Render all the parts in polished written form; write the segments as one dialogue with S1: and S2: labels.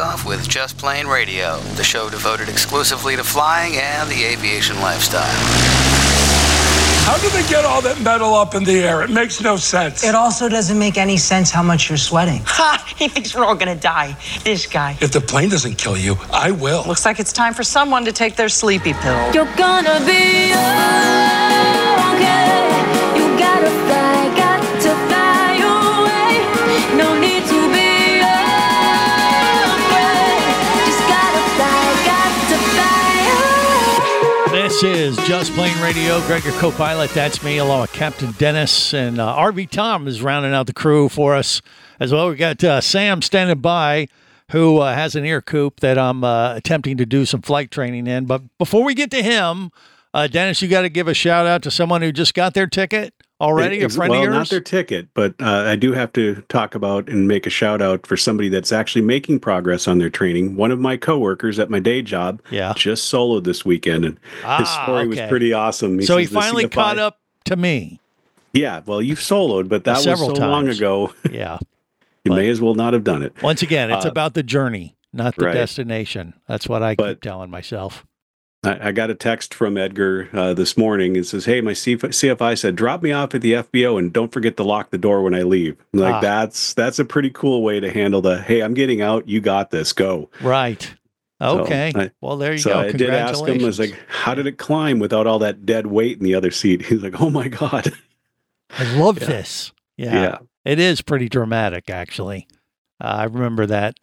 S1: Takeoff with Just Plane Radio, the show devoted exclusively to flying and the aviation lifestyle.
S2: How do they get all that metal up in the air? It makes no sense.
S3: It also doesn't make any sense how much you're sweating.
S4: Ha! He thinks we're all gonna die. This guy.
S2: If the plane doesn't kill you, I will.
S5: Looks like it's time for someone to take their sleepy pill.
S6: You're gonna be okay. You gotta fly, got to fly away. No need to be afraid. Just gotta fly, got to fly away.
S7: This is Just Plane Radio. Greg, your co-pilot. That's me, along with Captain Dennis. And RV Tom is rounding out the crew for us as well. We got Sam standing by, who has an air coupe that I'm attempting to do some flight training in. But before we get to him, Dennis, you got to give a shout out to someone who just got their ticket already, a friend of yours?
S8: Well, not their ticket, but I do have to talk about and make a shout out for somebody that's actually making progress on their training. One of my coworkers at my day job just soloed this weekend, and his story was pretty awesome.
S7: So he finally caught up to me.
S8: Yeah, well, you've soloed, but that was so long ago.
S7: Yeah.
S8: You may as well not have done it.
S7: Once again, it's about the journey, not the destination. That's what I keep telling myself.
S8: I got a text from Edgar this morning. It says, "Hey, my CFI said, drop me off at the FBO and don't forget to lock the door when I leave." I'm like, that's a pretty cool way to handle the, hey, I'm getting out. You got this. Go.
S7: Right. Okay. Well, there you go.
S8: I did ask him, I was like, how did it climb without all that dead weight in the other seat? He's like, oh my God.
S7: I love this. Yeah. It is pretty dramatic, actually. I remember that,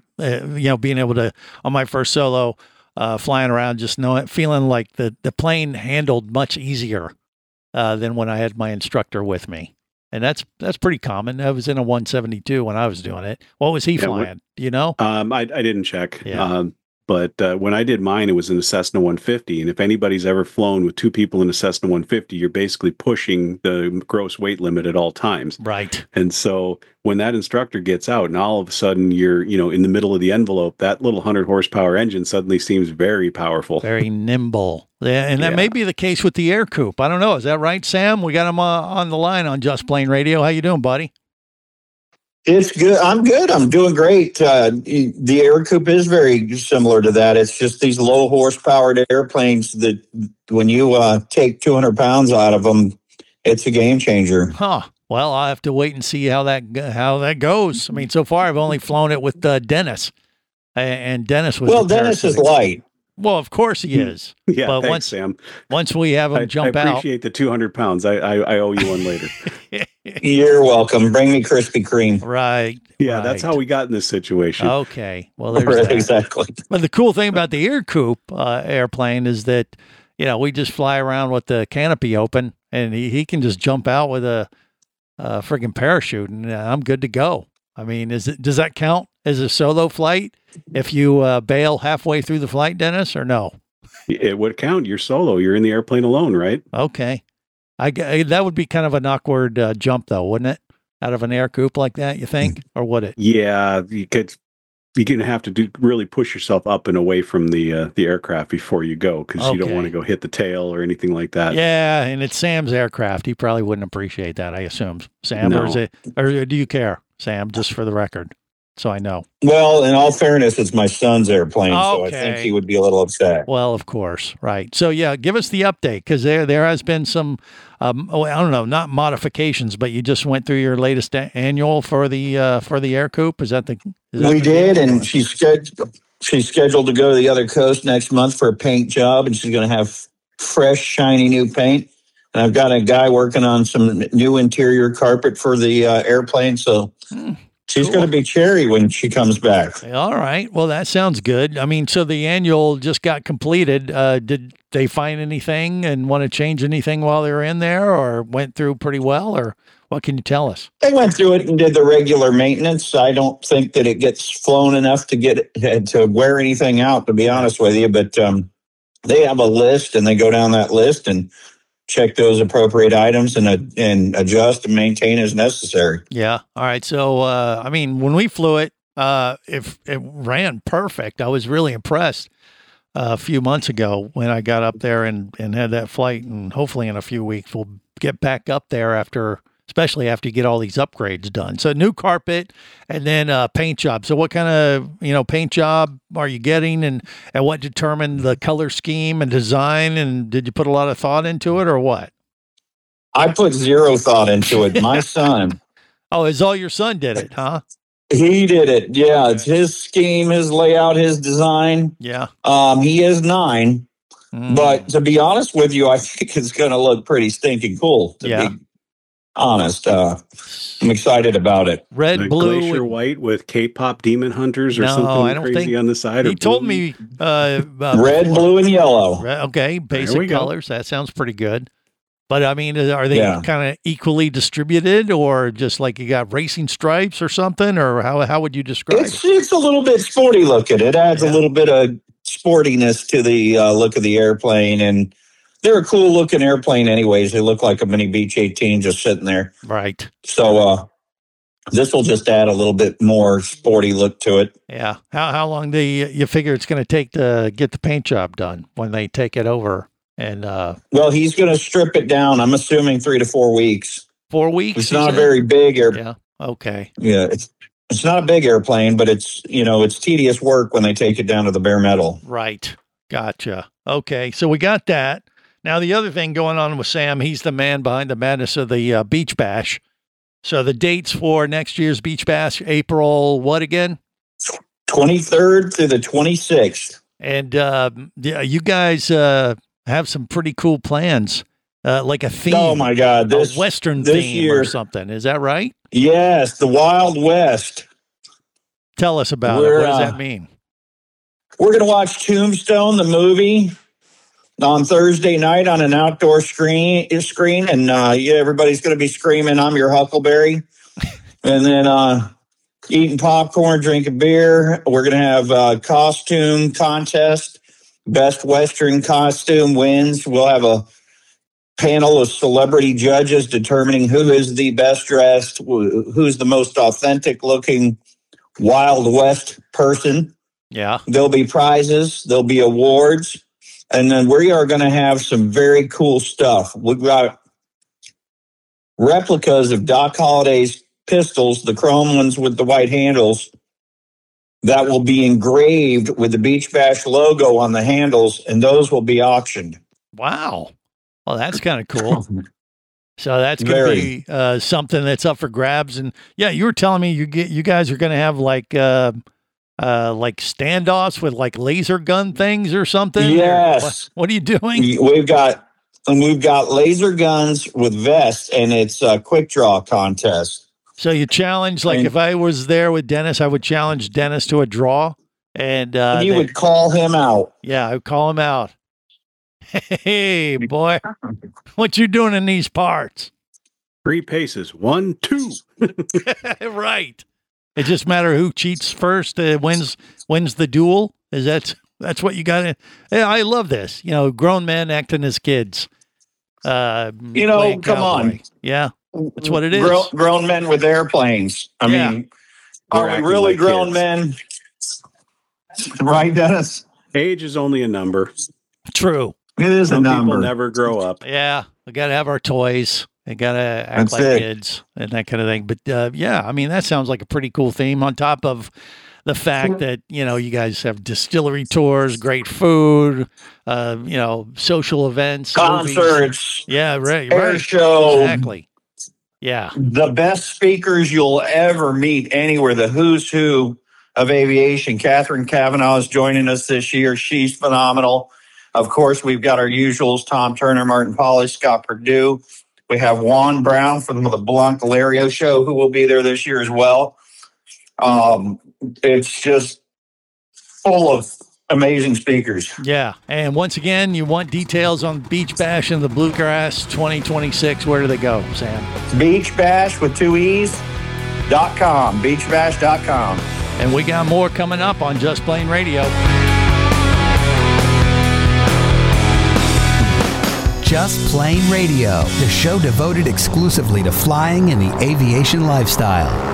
S7: being able to, on my first solo, flying around, just feeling like the plane handled much easier than when I had my instructor with me. And that's pretty common. I was in a 172 when I was doing it. What was he flying? Do you know?
S8: I didn't check.
S7: Yeah.
S8: But when I did mine, it was in a Cessna 150. And if anybody's ever flown with two people in a Cessna 150, you're basically pushing the gross weight limit at all times.
S7: Right.
S8: And so when that instructor gets out and all of a sudden you're, in the middle of the envelope, that little 100 horsepower engine suddenly seems very powerful.
S7: Very nimble. Yeah, and that may be the case with the air coupe. I don't know. Is that right, Sam? We got him on the line on Just Plane Radio. How you doing, buddy?
S9: It's good. I'm good. I'm doing great. The air coupe is very similar to that. It's just these low horsepowered airplanes that when you take 200 pounds out of them, it's a game changer.
S7: Huh. Well, I'll have to wait and see how that goes. I mean, so far I've only flown it with Dennis, and Dennis was.
S9: Well, Dennis is light.
S7: Well, of course he is.
S8: Yeah,
S7: but
S8: thanks, Sam.
S7: Once we have him jump out.
S8: I appreciate the 200 pounds. I owe you one later.
S9: You're welcome. Bring me Krispy Kreme.
S7: Right.
S8: Yeah, that's how we got in this situation.
S7: Okay. Well, there's that.
S9: Exactly.
S7: But the cool thing about the air coupe airplane is that, we just fly around with the canopy open, and he can just jump out with a freaking parachute, and I'm good to go. I mean, does that count as a solo flight if you bail halfway through the flight, Dennis, or no?
S8: It would count. You're solo. You're in the airplane alone, right?
S7: Okay. That would be kind of an awkward jump, though, wouldn't it? Out of an air coupe like that, you think? Or would it?
S8: Yeah, you're going to have to really push yourself up and away from the aircraft before you go, because you don't want to go hit the tail or anything like that.
S7: Yeah, and it's Sam's aircraft. He probably wouldn't appreciate that, I assume. Sam,
S8: no.
S7: or do you care, Sam, just for the record? So I know.
S9: Well, in all fairness, it's my son's airplane, so I think he would be a little upset.
S7: Well, of course, right. So yeah, give us the update, because there has been some, I don't know, not modifications, but you just went through your latest annual for the air coupe.
S9: We did, and she's scheduled to go to the other coast next month for a paint job, and she's going to have fresh, shiny new paint. And I've got a guy working on some new interior carpet for the airplane, so. She's going to be cherry when she comes back.
S7: All right. Well, that sounds good. I mean, so the annual just got completed. Did they find anything and want to change anything while they were in there, or went through pretty well, or what can you tell us?
S9: They went through it and did the regular maintenance. I don't think that it gets flown enough to get it to wear anything out, to be honest with you. But they have a list, and they go down that list and check those appropriate items and adjust and maintain as necessary.
S7: Yeah. All right. So, I mean, when we flew it, if it ran perfect, I was really impressed a few months ago when I got up there and had that flight, and hopefully in a few weeks we'll get back up there after especially after you get all these upgrades done. So new carpet and then paint job. So what kind of, paint job are you getting, and what determined the color scheme and design, and did you put a lot of thought into it or what?
S9: I put zero thought into it. My son.
S7: Oh, it's all your son did it, huh?
S9: He did it. Yeah. It's his scheme, his layout, his design.
S7: Yeah.
S9: He is 9, but to be honest with you, I think it's going to look pretty stinking cool. To be honest, I'm excited about it.
S7: Red, blue,
S8: glacier white with K-pop Demon Hunters or something crazy on the side.
S7: He told me
S9: red, blue, and yellow.
S7: Okay, basic colors. That sounds pretty good. But I mean, are they kind of equally distributed, or just like you got racing stripes or something, or how would you describe it?
S9: It's a little bit sporty looking. It adds a little bit of sportiness to the look of the airplane, and they're a cool looking airplane anyways. They look like a mini Beech 18 just sitting there.
S7: Right.
S9: So this will just add a little bit more sporty look to it.
S7: Yeah. How long do you figure it's going to take to get the paint job done when they take it over? And
S9: well, he's going to strip it down. I'm assuming 3 to 4 weeks.
S7: 4 weeks?
S9: It's not a very big airplane.
S7: Yeah. Okay.
S9: Yeah. It's not a big airplane, but it's tedious work when they take it down to the bare metal.
S7: Right. Gotcha. Okay. So we got that. Now, the other thing going on with Sam, he's the man behind the madness of the Beach Bash. So the dates for next year's Beach Bash, April, what again?
S9: 23rd through the 26th.
S7: And you guys have some pretty cool plans, like a theme.
S9: Oh my God.
S7: A Western theme or something. Is that right?
S9: Yes. The Wild West.
S7: Tell us about it. What does that mean?
S9: We're going to watch Tombstone, the movie, on Thursday night on an outdoor screen. And everybody's going to be screaming, "I'm your Huckleberry." And then eating popcorn, drinking beer. We're going to have a costume contest. Best Western costume wins. We'll have a panel of celebrity judges determining who is the best dressed, who's the most authentic looking Wild West person.
S7: Yeah.
S9: There'll be prizes. There'll be awards. And then we are going to have some very cool stuff. We've got replicas of Doc Holliday's pistols, the chrome ones with the white handles, that will be engraved with the Beach Bash logo on the handles, and those will be auctioned.
S7: Wow. Well, that's kind of cool. So that's going to be something that's up for grabs. And yeah, you were telling me you guys are going to have like standoffs with like laser gun things or something.
S9: Yes.
S7: What are you doing?
S9: We've got laser guns with vests, and it's a quick draw contest.
S7: So you challenge, like if I was there with Dennis, I would challenge Dennis to a draw. And
S9: you would call him out.
S7: Yeah, I would call him out. Hey, boy, what you doing in these parts?
S8: 3 paces. 1, 2.
S7: Right. It just matter who cheats first, wins the duel. That's what you got to. Yeah, I love this. Grown men acting as kids.
S9: Come on.
S7: Yeah. That's what it is.
S9: Grown men with airplanes. I mean, are we really grown men? Right, Dennis?
S8: Age is only a number.
S7: True.
S9: It is
S8: Some
S9: a number.
S8: People never grow up.
S7: Yeah. We got to have our toys. We got to act like kids and that kind of thing. But I mean, that sounds like a pretty cool theme on top of the fact that, you guys have distillery tours, great food, social events,
S9: concerts.
S7: Movies. Yeah. Right.
S9: Air show.
S7: Exactly. Yeah.
S9: The best speakers you'll ever meet anywhere, the who's who of aviation. Catherine Cavanaugh is joining us this year. She's phenomenal. Of course, we've got our usuals, Tom Turner, Martin Polish, Scott Perdue. We have Juan Brown from the Blanc Hilario show, who will be there this year as well. It's just full of amazing speakers.
S7: Yeah. And once again, you want details on Beach Bash and the Bluegrass 2026. Where do they go, Sam?
S9: Beach Bash with 2 E's.com. Beachbash.com.
S7: And we got more coming up on Just Plane Radio.
S10: Just Plane Radio, the show devoted exclusively to flying and the aviation lifestyle.